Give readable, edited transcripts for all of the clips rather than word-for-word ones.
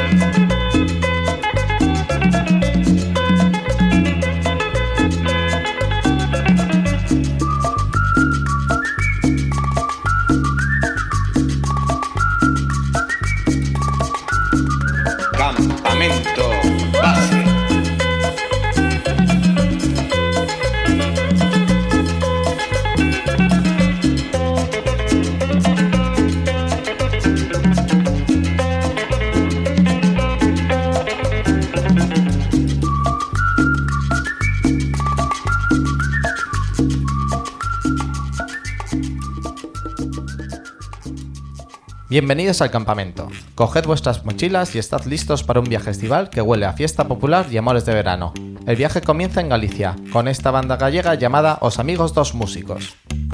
Campamento base. Bienvenidos al campamento. Coged vuestras mochilas y estad listos para un viaje estival que huele a fiesta popular y amores de verano. El viaje comienza en Galicia, con esta banda gallega llamada Os Amigos dos Músicos.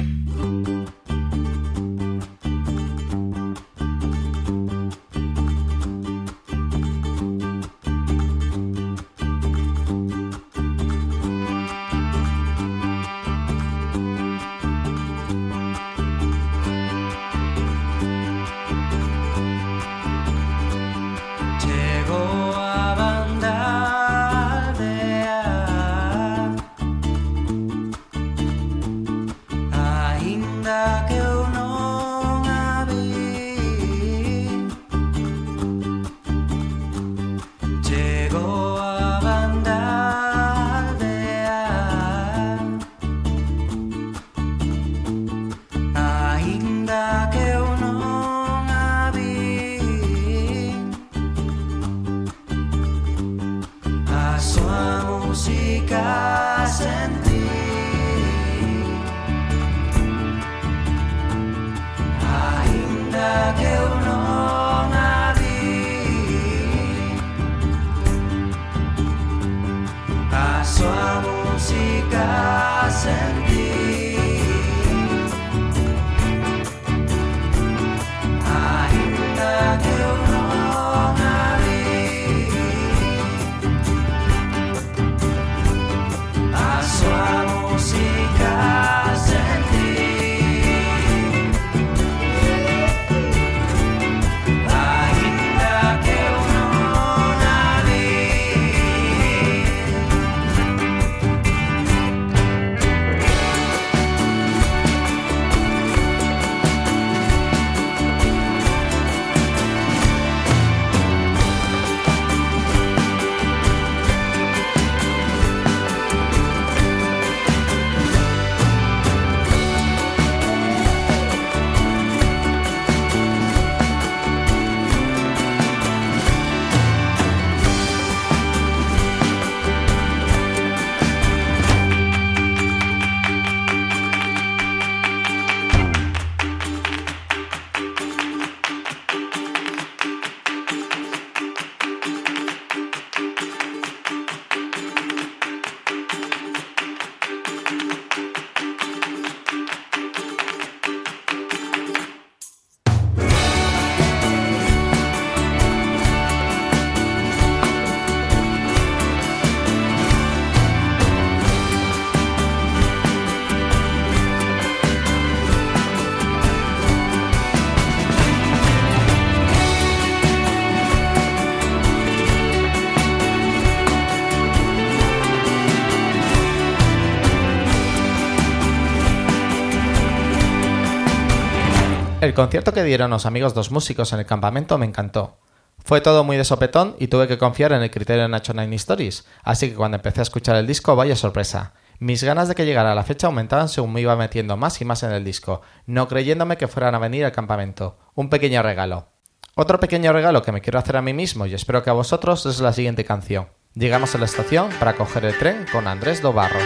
El concierto que dieron Os Amigos dos Músicos en el campamento me encantó. Fue todo muy de sopetón y tuve que confiar en el criterio de Nacho Nine Stories, así que cuando empecé a escuchar el disco, vaya sorpresa. Mis ganas de que llegara la fecha aumentaban según me iba metiendo más y más en el disco, no creyéndome que fueran a venir al campamento. Un pequeño regalo. Otro pequeño regalo que me quiero hacer a mí mismo y espero que a vosotros es la siguiente canción. Llegamos a la estación para coger el tren con Andrés do Barro.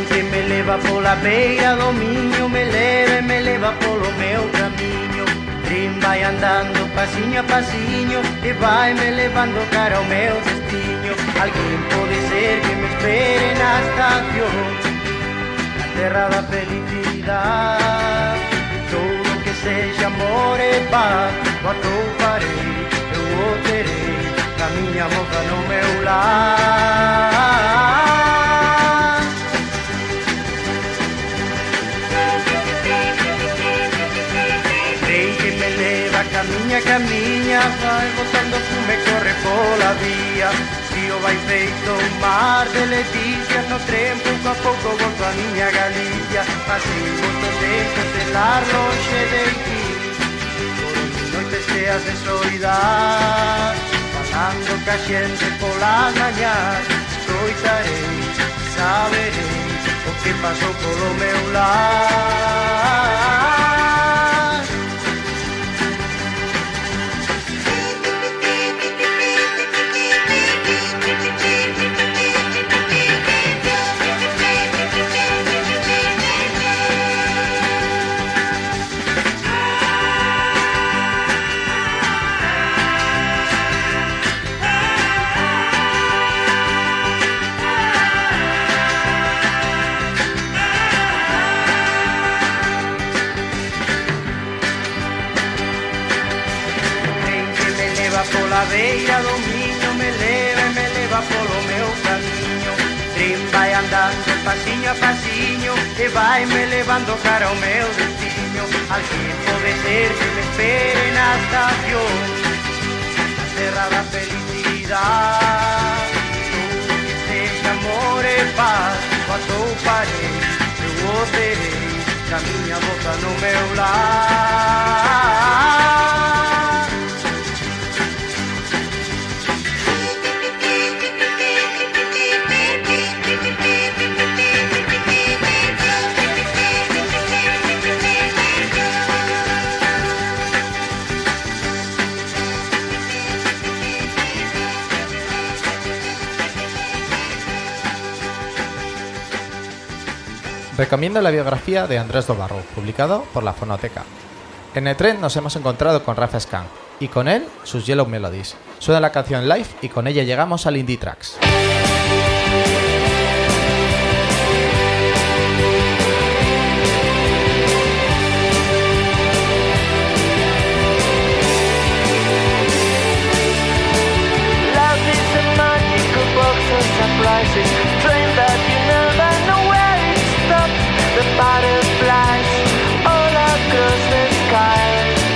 Pola beira do miño, me leva polo meu camiño. Trim vai andando pasiño a pasiño e vai me levando cara ao meu destino. Alguén pode ser que me espere na estación, na terra da felicidade. Todo que sexa amor e paz o atoparei, eu o terei na miña moza no meu lar. Camiña, vai botando fume, corre pola vía. Río vai feito un mar de leticia, no tren pouco a pouco volto a miña Galicia. Pasei moito tempo estelar longe de ti, por noites cheas de soidade. Falando ca xente polas mañás, escoitarei, saberei o que pasou polo meu lar. Pola beira do miño me leva polo meu camiño. Trim vai andando pasiño a pasiño e vai me levando cara ao meu destino. Alguén pode ser que me espere na estación, na terra da felicidade. Todo que sexa amor e paz o atoparei, eu o terei na miña boca no meu lar. Recomiendo la biografía de Andrés Dobarro, publicado por la Fonoteca. En el tren nos hemos encontrado con Rafa Scan, y con él sus Yellow Melodies. Suena la canción Live y con ella llegamos al Indie Tracks. Butterflies all across the sky.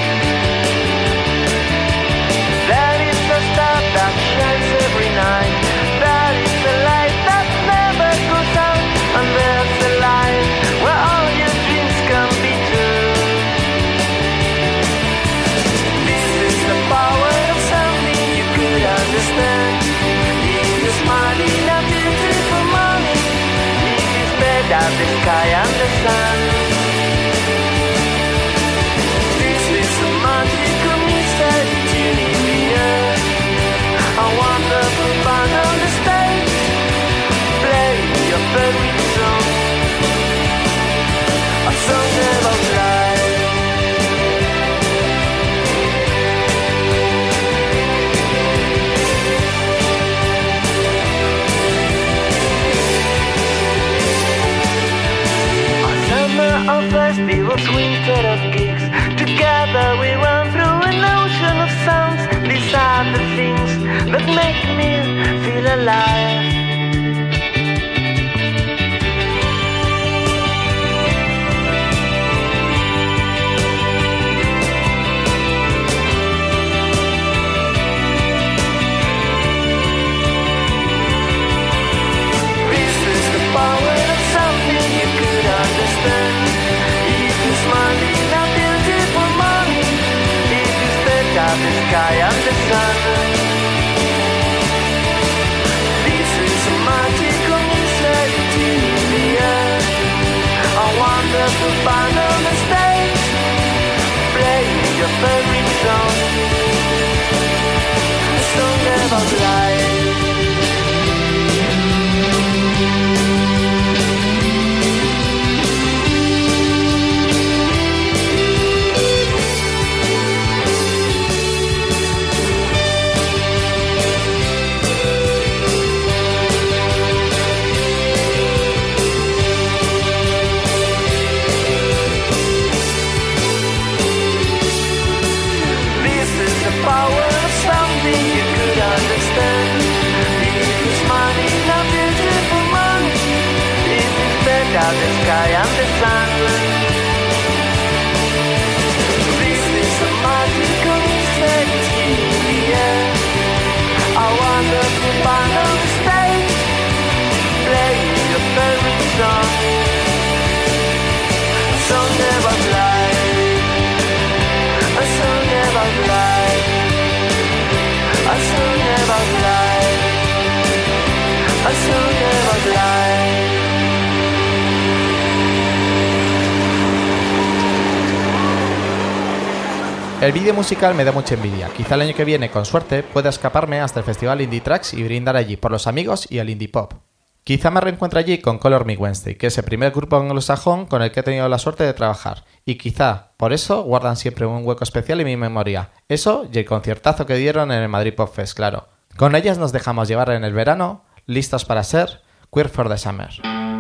There is a star that shines every night. There is a light that never goes out. And there's a life where all your dreams can be true. This is the power of something you could understand. If you smile in a beautiful morning, it is better the sky and the sun. This is a magical mystery tuning in the air. A wonderful band on the stage, play your favorite song, a song about life. Of festivals, winter of gigs. Together we run through an ocean of sounds. These are the things that make me feel alive. This is the power of something you could understand. The sky and the sun. This is a magical mystery in the air. A wonderful band on the stage, playing your favorite song, a song about life. about the sky and the sun. This is a magical city, yeah. A wonderful band on stage, playing your favorite song. A song about life, a song about life, a song about life, a song about life. El vídeo musical me da mucha envidia. Quizá el año que viene, con suerte, pueda escaparme hasta el festival Indie Tracks y brindar allí por los amigos y el indie pop. Quizá me reencuentre allí con Color Me Wednesday, que es el primer grupo anglosajón con el que he tenido la suerte de trabajar. Y quizá, por eso, guardan siempre un hueco especial en mi memoria. Eso y el conciertazo que dieron en el Madrid Pop Fest, claro. Con ellas nos dejamos llevar en el verano, listos para ser Queer for the Summer.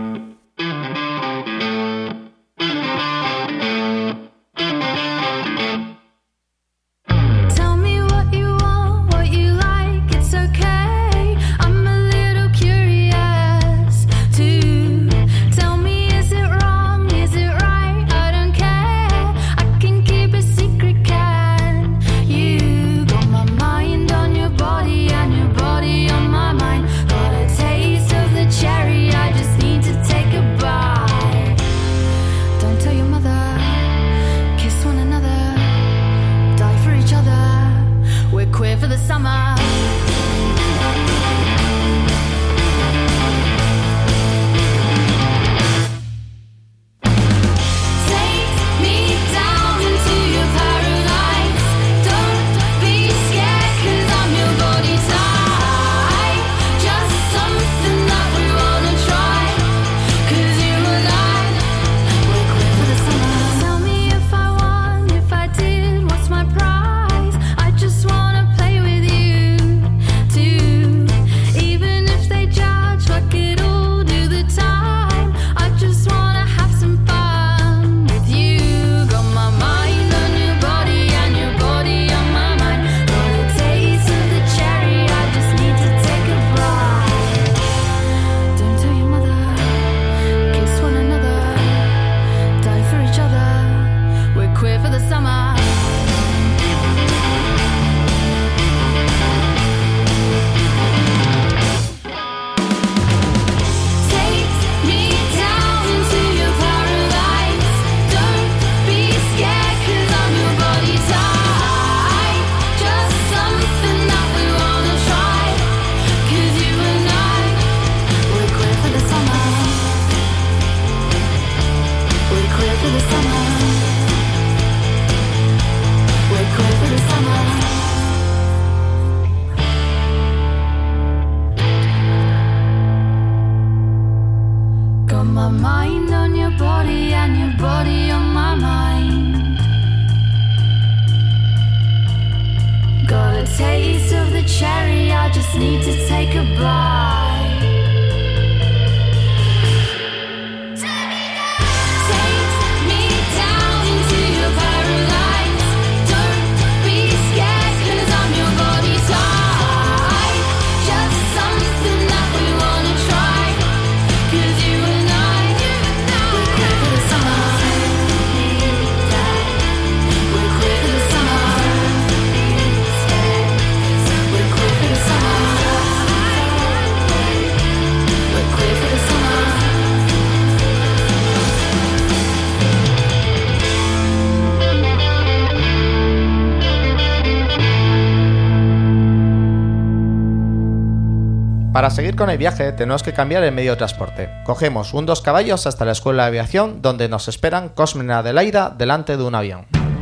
Para seguir con el viaje tenemos que cambiar el medio de transporte. Cogemos un 2 caballos hasta la escuela de aviación, donde nos esperan Cosme y Adelaida delante de un avión.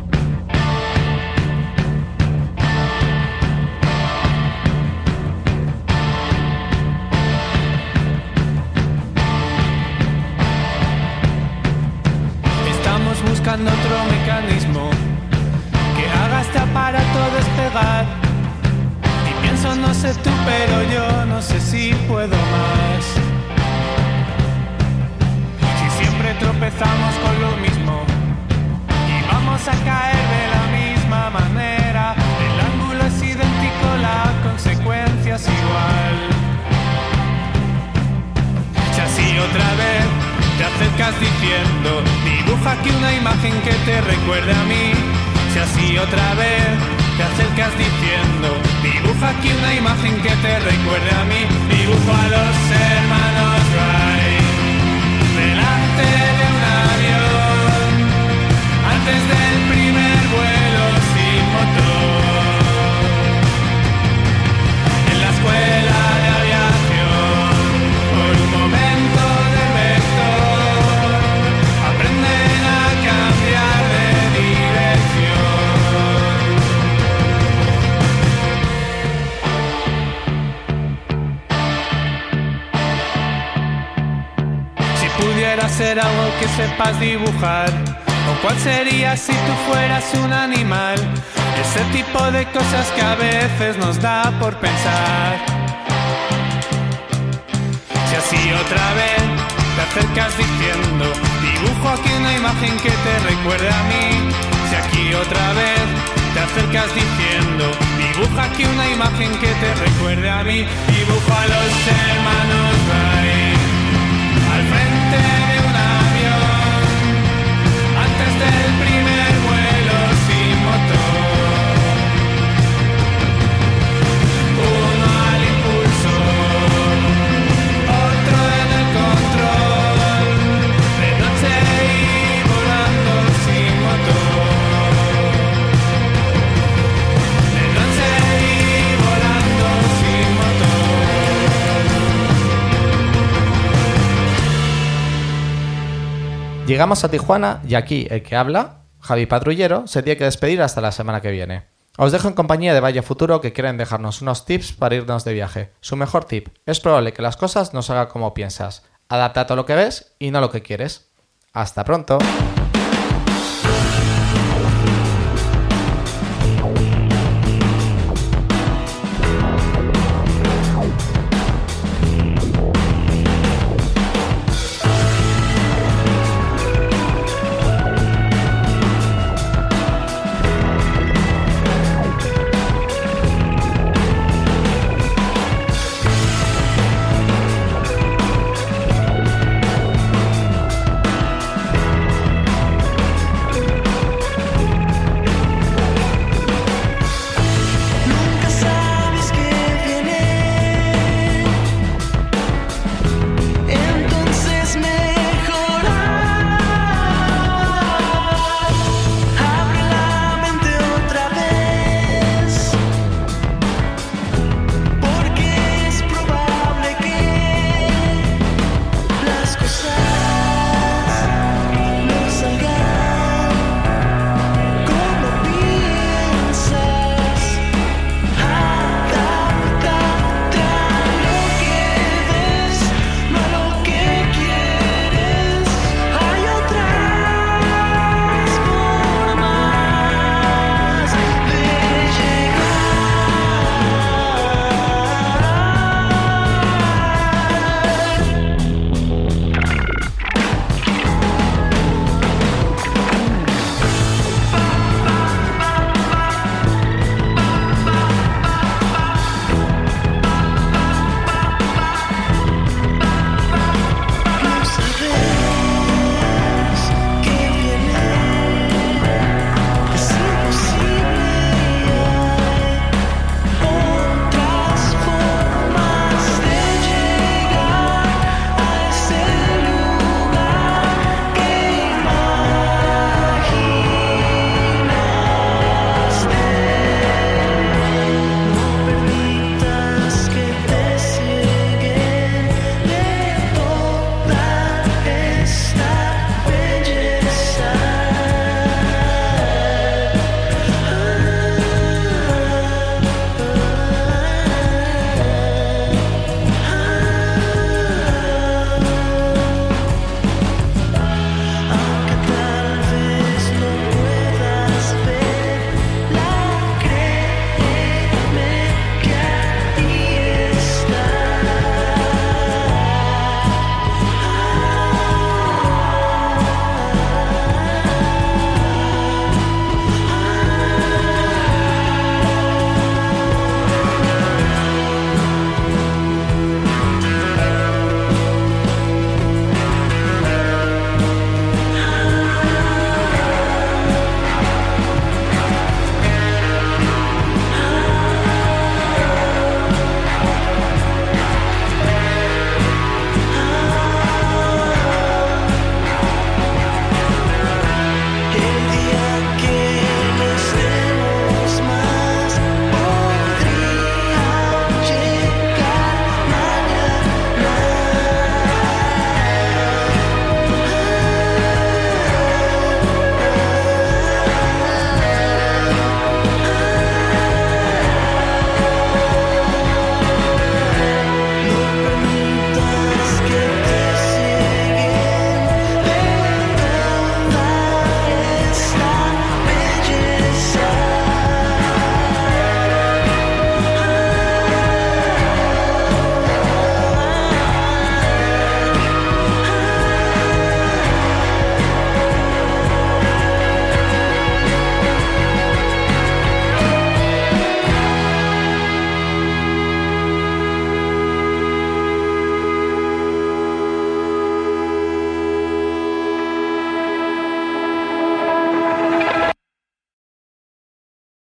Estamos buscando otro mecanismo que haga este aparato despegar. Pienso, no sé tú, pero yo no sé si puedo más. Si siempre tropezamos con lo mismo y vamos a caer de la misma manera, el ángulo es idéntico, la consecuencia es igual. Si así otra vez te acercas acercas diciendo, dibuja aquí una imagen que te recuerde a mí. Si así otra vez te acercas diciendo, dibuja aquí una imagen que te recuerde a mí. Dibujo a los hermanos Wright delante de un avión, antes del primer vuelo sin motor. En la escuela de aviación, por un momento de vector, aprenden a cambiar de dirección. Si pudiera ser algo que sepas dibujar, ¿o cuál sería si tú fueras un animal? Ese tipo de cosas que a veces nos da por pensar. Si así otra vez te acercas diciendo, dibujo aquí una imagen que te recuerde a mí. Si aquí otra vez te acercas diciendo, dibuja aquí una imagen que te recuerde a mí. Dibujo a los hermanos Wright al frente de un avión, antes del primer vuelo sin motor. Uno al impulsor, otro en el control, de noche y volando sin motor. De noche y volando sin motor. Llegamos a Tijuana y aquí el que habla, Javi Patrullero, se tiene que despedir hasta la semana que viene. Os dejo en compañía de Valle Futuro, que quieren dejarnos unos tips para irnos de viaje. Su mejor tip: es probable que las cosas no salgan como piensas. Adapta todo lo que ves y no lo que quieres. Hasta pronto.